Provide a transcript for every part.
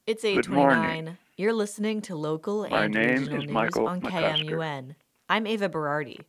It's Good morning. 8:29. You're listening to local My and name regional is news Michael on McCusker. KMUN. I'm Ava Berardi.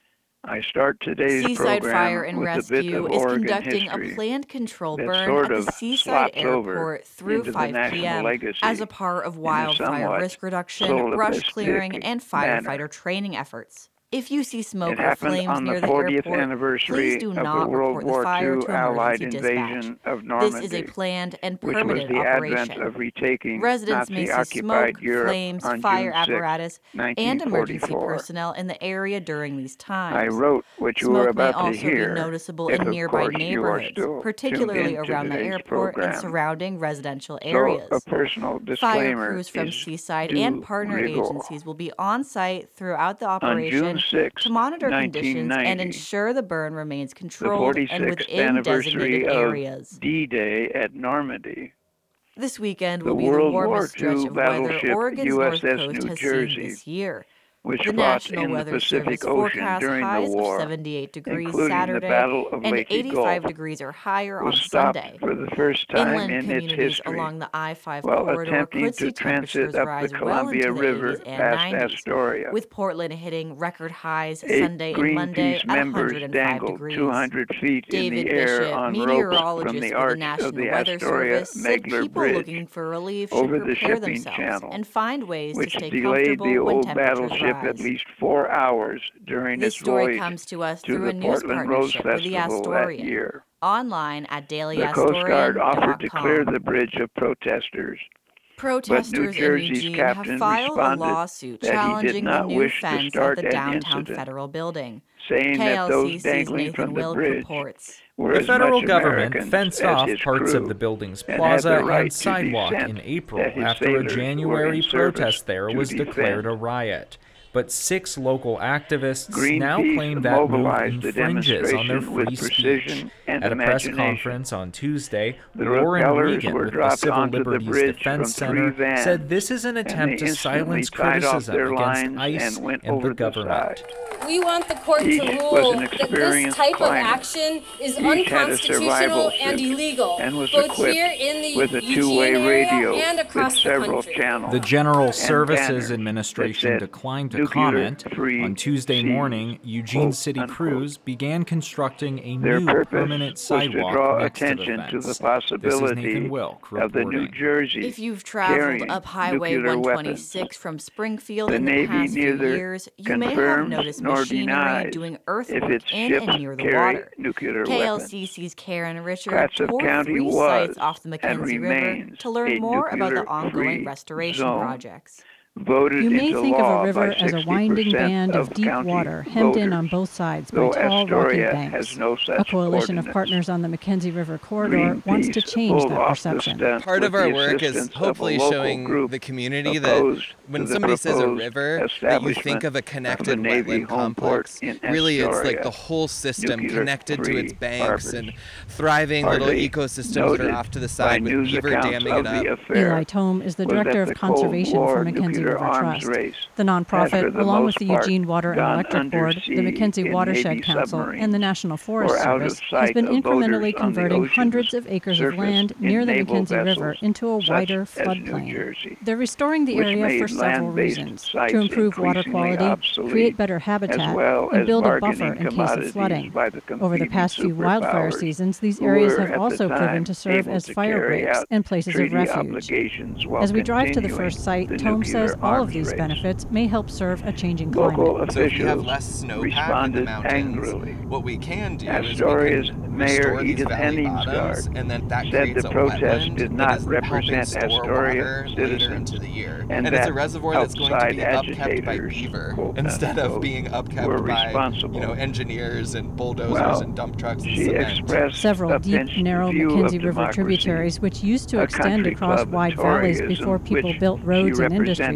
I start today's Seaside Fire program and with a bit Rescue of is Oregon conducting a history planned controlled that burn sort at the of Seaside slops over Airport through into the 5 national p.m. as a legacy part of in a wildfire somewhat risk reduction, brush clearing, solipsistic and manner. firefighter training efforts. If you see smoke It or happened flames on the near the 40th airport, please anniversary do of the not World report the War fire II to Allied emergency dispatch. invasion of This is a Normandy, planned and which was permitted the advent operation. of retaking Residents may see Nazi-occupied smoke, Europe flames, on fire June 6, apparatus, and emergency 1944. personnel in the area during these I times. wrote what you were Smoke may about to also be hear, noticeable if in of nearby course you are neighborhoods, still tuned particularly in to around the today's airport and program. surrounding residential So a areas. personal Fire disclaimer crews from is Seaside and du partner rigueur. agencies will be on site throughout the On June operation 6, to monitor conditions and 1990, ensure the burn remains the controlled and 46th within designated anniversary of areas. D-Day at Normandy, This weekend the will be the World War warmest stretch II of weather battleship Oregon's North USS Coast New has seen Jersey, this year. which The fought National in the Weather Pacific Service Ocean forecasts during the highs of war, 78 degrees including the Saturday Battle of and Lake 85 Eagle, degrees or higher was on stopped Sunday. for the first time Inland in its communities history along the I-5 while corridor attempting could to see transit temperatures up the rise well Columbia into the 80s River and past 90s, Astoria. with Portland hitting record highs 8 Sunday and Monday Greenpeace at members 105 dangled degrees. 200 feet in the David air Bishop, on ropes from meteorologist the for the arch of National the Weather Astoria Service, said Megler people Bridge looking for relief should over the prepare shipping themselves channel, and find ways to which stay delayed the comfortable when old temperatures battleship at rise. least 4 hours during This its story voyage comes to us to through the a news Portland Rose partnership with the Festival that Astorian. year. Online at The Coast Guard offered to clear dailyastorian.com. the bridge of protesters, but New Protesters in Jersey's Eugene have captain filed a responded lawsuit that he did challenging the not new wish to fence at start the an downtown incident, federal building. saying that those KLCC's dangling Nathan from the Wilk bridge reports. were The as federal much government Americans fenced as off his parts of crew the building's and had plaza the right and to sidewalk dissent in April that his after a sailors were January in service protest there to was declared defend. a riot. But 6 local activists now Greenpeace claim that move mobilized the infringes on their demonstration with free speech. precision and At a press imagination. conference on Tuesday, The Lauren repellers Regan were with the dropped Civil onto the Liberties bridge Defense from 3 Center vans, said this is an and attempt they to instantly silence tied off criticism their against lines ICE and went and over the government. We want the court Each to was rule an that this experienced type of climber. action is Each had a survival unconstitutional and suit illegal, and was both equipped here in the with a Eugene two-way area radio and with across the several country. channels The General and Services banners that Administration said declined to "Nuclear comment. Free On Tuesday seas," morning, Eugene quote, City unquote. crews began constructing a Their new purpose permanent was to sidewalk draw next to the attention to the fence. This is Nathan possibility Wilk of the New reporting. Jersey If you've traveled carrying up Highway nuclear 126 weapons. from Springfield The in the Navy past few neither years, you may have confirms noticed nor machinery denies doing if earthwork its in ships and near the carry water. nuclear weapons. KLCC's Karen Richard Clatsop toured County 3 was sites off the and McKenzie River remains to learn a more about the ongoing nuclear-free restoration zone. projects. Voted You may into think of law a river by as a winding 60% band of deep county water hemmed in on voters, both sides by though tall, rocky Astoria banks. has no such A coalition of ordinance. partners on the McKenzie River corridor wants to Greenpeace change pulled that off the perception. stunt Part with of our the work is assistance of a hopefully local showing group the community that opposed when to the somebody says a proposed river, that you establishment think of a of a connected Navy wetland home port complex. in Really, it's Astoria, like the whole system connected to its nuclear-free banks harbors. and thriving little Hardly ecosystems that noted are off to the by side with news beaver accounts damming of it up. the affair Eli Tome is the was director that of the Cold conservation War for McKenzie nuclear River arms Trust. race The had, for nonprofit, the along with most the part, Eugene Water and gone Electric Board, the undersea McKenzie in Watershed Navy Council, submarines and the National Forest or out of Service, has sight been of voters incrementally on the converting ocean's hundreds of acres of surface land in near the naval McKenzie River vessels into a such wider as New floodplain. Jersey, They're restoring the which area made for several land-based reasons: sites to improve water increasingly quality, obsolete, create better as habitat, well and as build a buffer bargaining in case of commodities flooding. by the Over the competing past few wildfire superpowers seasons, these who areas were have at the also proven time to serve able as to fire carry breaks out and places of treaty refuge. obligations while As we drive to the continuing first site, the Tome says nuclear all of arms these race. benefits may help serve a changing Local climate. So if we have officials less snowpack in the responded mountains, angrily. what we can do is we Astoria's can Mayor restore these Edith valley bottoms, Henningsgaard and then that said creates the a protest wetland did that not is helping represent store Astoria water later citizens, into the year. and And it's that a reservoir that's going to be outside upkept by agitators, beaver quote, instead of unquote, being were upkept by, responsible. engineers and bulldozers Well, and dump trucks and she cement. expressed Several a deep, pinched narrow view of McKenzie River democracy, tributaries, which used to a extend country across club wide valleys Toryism, before people which built she roads and represented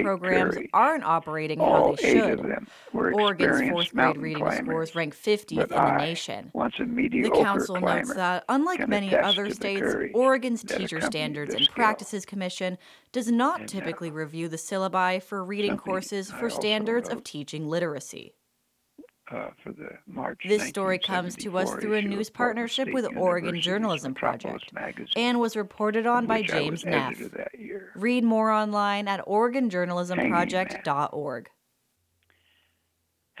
Lake programs Terry. aren't operating how All they 8 of should. them were Oregon's experienced fourth grade mountain reading climbers. scores rank 50th But in the I, nation. once a The mediocre council notes climber, that, unlike can many attest other to the states, courage Oregon's that Teacher accompanied Standards this and skill. Practices Commission does not And, typically review the syllabi for reading something courses I for also standards of wrote. teaching literacy. For the March This story comes to us 1974 through a issue news of Portland partnership State with Oregon University's Journalism Metropolis Project magazine, and was reported on of by which I James was editor Neff. that year. Read more online at oregonjournalismproject.org.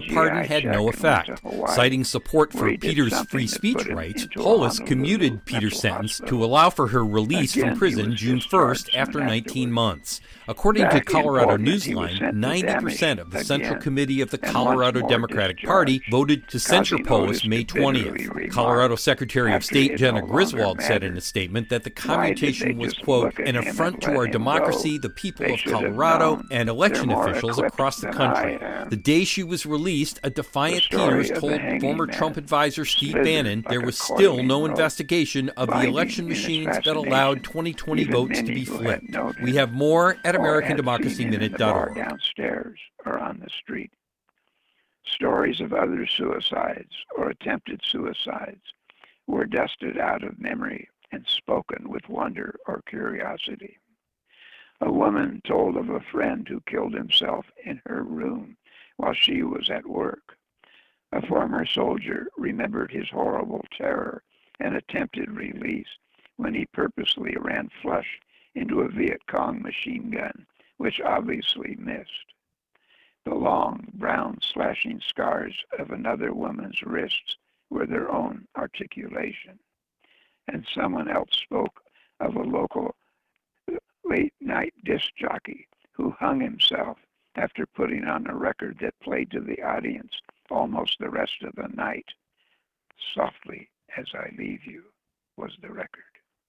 the pardon had no effect. Citing support for Peter's free speech rights, Polis commuted Peter's sentence to allow for her release from prison June 1st after 19 months. According to Colorado Newsline, deadline, sent to 90% of the Damisch Central again, Committee of the and Colorado once more Democratic discharged, Party voted to censure causing Polis Otis May to bitterly 20th. remark, Colorado Secretary of after State it Jenna no longer Griswold said in mattered, a statement that the why did they commutation was, just quote, look at an him and affront to let our him democracy, go? the people They of should have Colorado, known. and They're election more officials equipped across the than country. I am. The day she was released, a defiant The story Peters of the told hanging former man Trump advisor Steve slithered Bannon like there a was still coiling no rope, investigation of the finding election in its machines that allowed fascination 2020 even votes to many be who had flipped. known We him have more at or had seen him in the bar AmericanDemocracyMinute.org. downstairs or on the street. Stories of other suicides or attempted suicides were dusted out of memory and spoken with wonder or curiosity. A woman told of a friend who killed himself in her room while she was at work. A former soldier remembered his horrible terror and attempted release when he purposely ran flush into a Viet Cong machine gun, which obviously missed. The long, brown, slashing scars of another woman's wrists were their own articulation. And someone else spoke of a local late-night disc jockey who hung himself after putting on a record that played to the audience almost the rest of the night. Softly as I Leave You was the record.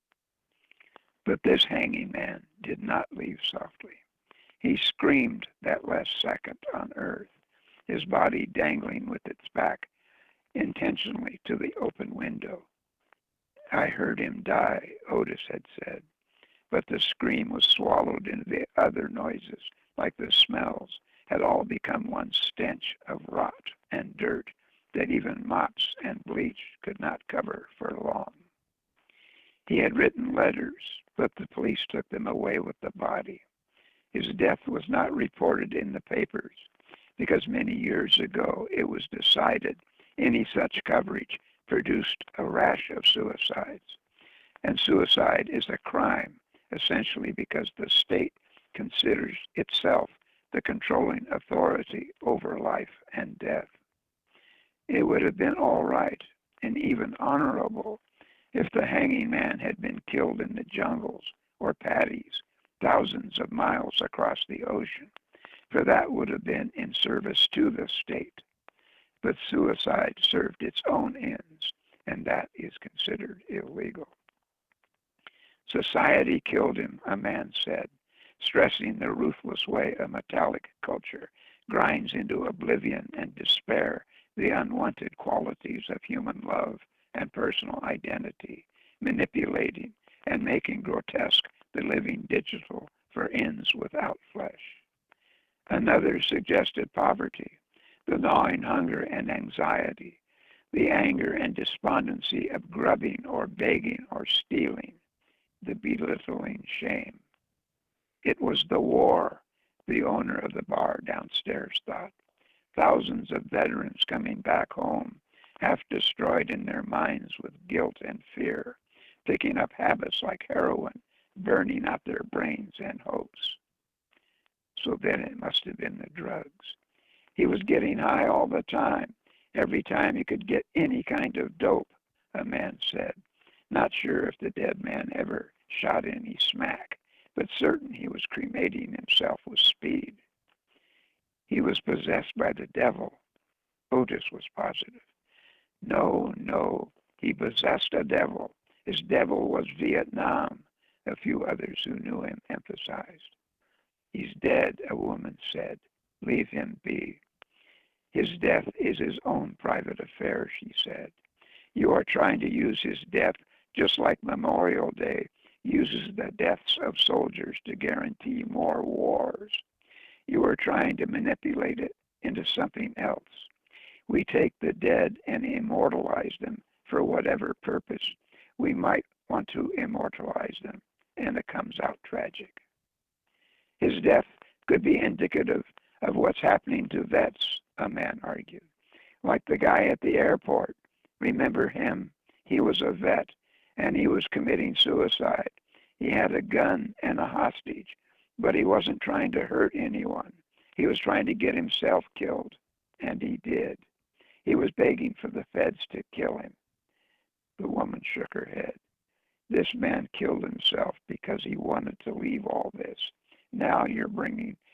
But this hanging man did not leave softly. He screamed that last second on earth, his body dangling with its back intentionally to the open window. I heard him die, Otis had said, but the scream was swallowed into the other noises, like the smells had all become one stench of rot and dirt that even mops and bleach could not cover for long. He had written letters, but the police took them away with the body. His death was not reported in the papers because many years ago it was decided any such coverage produced a rash of suicides. And suicide is a crime, essentially because the state considers itself the controlling authority over life and death. It would have been all right and even honorable if the hanging man had been killed in the jungles or paddies thousands of miles across the ocean, for that would have been in service to the state. But suicide served its own ends, and that is considered illegal. Society killed him, a man said, stressing the ruthless way a metallic culture grinds into oblivion and despair the unwanted qualities of human love and personal identity, manipulating and making grotesque the living digital for ends without flesh. Another suggested poverty, the gnawing hunger and anxiety, the anger and despondency of grubbing or begging or stealing, the belittling shame. It was the war, the owner of the bar downstairs thought. Thousands of veterans coming back home, half destroyed in their minds with guilt and fear, picking up habits like heroin, burning out their brains and hopes. So then it must have been the drugs. He was getting high all the time, every time he could get any kind of dope, a man said. Not sure if the dead man ever shot any smack, but certain he was cremating himself with speed. He was possessed by the devil. Otis was positive. No, he possessed a devil. His devil was Vietnam, a few others who knew him emphasized. He's dead, a woman said. Leave him be. His death is his own private affair, she said. You are trying to use his death just like Memorial Day uses the deaths of soldiers to guarantee more wars. You are trying to manipulate it into something else. We take the dead and immortalize them for whatever purpose we might want to immortalize them, and it comes out tragic. His death could be indicative of what's happening to vets, a man argued. Like the guy at the airport. Remember him? He was a vet, and he was committing suicide. He had a gun and a hostage, but he wasn't trying to hurt anyone. He was trying to get himself killed, and he did. He was begging for the feds to kill him. The woman shook her head. This man killed himself because he wanted to leave all this. Now you're bringing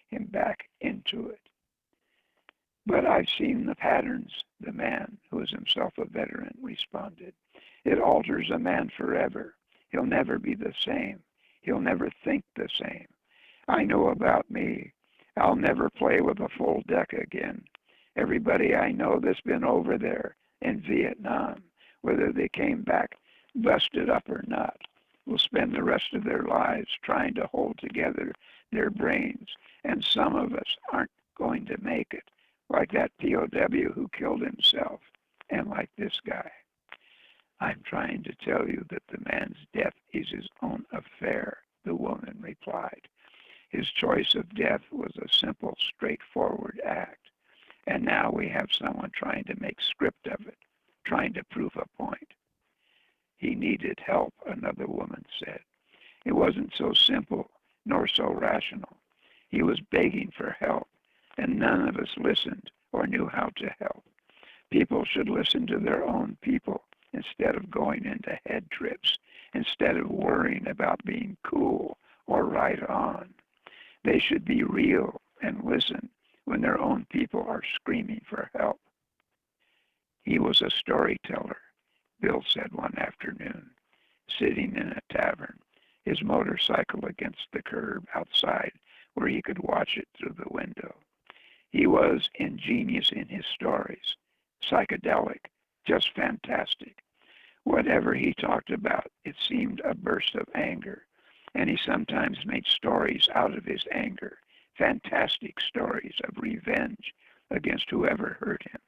him back into it. But I've seen the patterns, the man, who is himself a veteran, responded. It alters a man forever. He'll never be the same. He'll never think the same. I know about me. I'll never play with a full deck again. Everybody I know that's been over there in Vietnam, whether they came back busted up or not, will spend the rest of their lives trying to hold together their brains. And some of us aren't going to make it, like that POW who killed himself, and like this guy. I'm trying to tell you that the man's death is his own affair, the woman replied. His choice of death was a simple, straightforward act. And now we have someone trying to make script of it, trying to prove a point. He needed help, another woman said. It wasn't so simple, nor so rational. He was begging for help, and none of us listened or knew how to help. People should listen to their own people instead of going into head trips, instead of worrying about being cool or right on. They should be real and listen when their own people are screaming for help. He was a storyteller, Bill said one afternoon, sitting in a tavern, his motorcycle against the curb outside where he could watch it through the window. He was ingenious in his stories, psychedelic, just fantastic. Whatever he talked about, it seemed a burst of anger, and he sometimes made stories out of his anger, fantastic stories of revenge against whoever hurt him.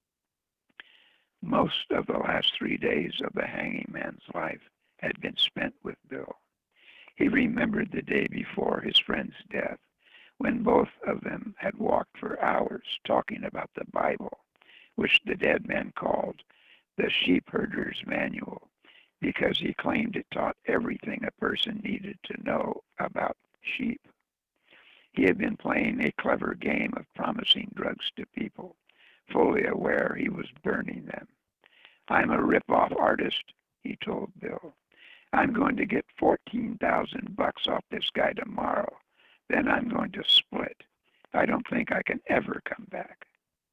Most of the last 3 days of the hanging man's life had been spent with Bill. He remembered the day before his friend's death, when both of them had walked for hours talking about the Bible, which the dead man called the Sheep Herder's Manual, because he claimed it taught everything a person needed to know about sheep. He had been playing a clever game of promising drugs to people, fully aware he was burning them. I'm a rip-off artist, he told Bill. I'm going to get $14,000 off this guy tomorrow. Then I'm going to split. I don't think I can ever come back.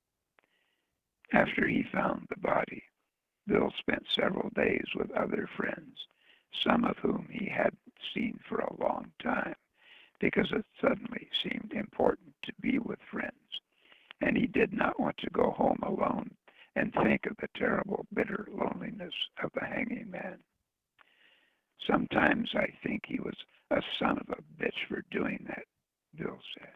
After he found the body, Bill spent several days with other friends, some of whom he hadn't seen for a long time, because it suddenly seemed important to be with friends, and he did not want to go home alone and think of the terrible, bitter loneliness of the hanging man. Sometimes I think he was a son of a bitch for doing that, Bill said.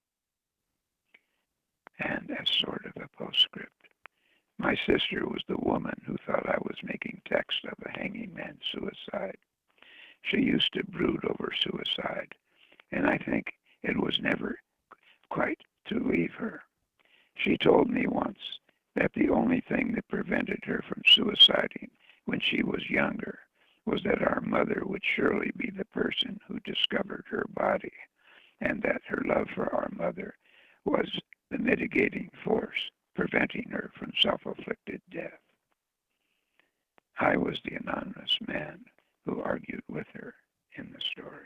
And as sort of a postscript, my sister was the woman who thought I was making text of a hanging man's suicide. She used to brood over suicide, and I think it was never quite to leave her. She told me once that the only thing that prevented her from suiciding when she was younger was that our mother would surely be the person who discovered her body, and that her love for our mother was the mitigating force preventing her from self-afflicted death. I was the anonymous man who argued with her in the story.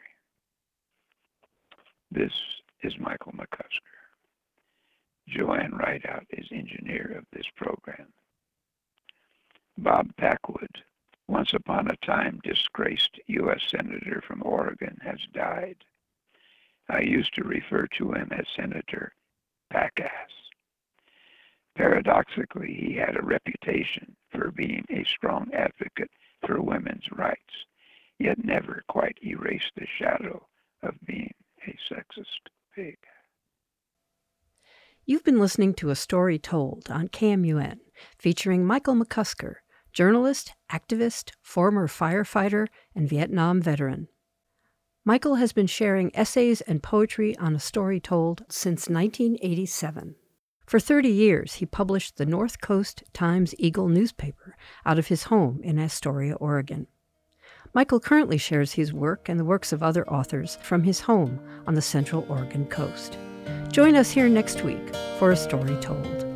This is Michael McCusker. Joanne Rideout is engineer of this program. Bob Packwood, once upon a time disgraced U.S. Senator from Oregon, has died. I used to refer to him as Senator Packass. Paradoxically, he had a reputation for being a strong advocate for women's rights, yet never quite erased the shadow of being a sexist pig. You've been listening to A Story Told on KMUN, featuring Michael McCusker, journalist, activist, former firefighter, and Vietnam veteran. Michael has been sharing essays and poetry on A Story Told since 1987. For 30 years, he published the North Coast Times-Eagle newspaper out of his home in Astoria, Oregon. Michael currently shares his work and the works of other authors from his home on the Central Oregon coast. Join us here next week for A Story Told.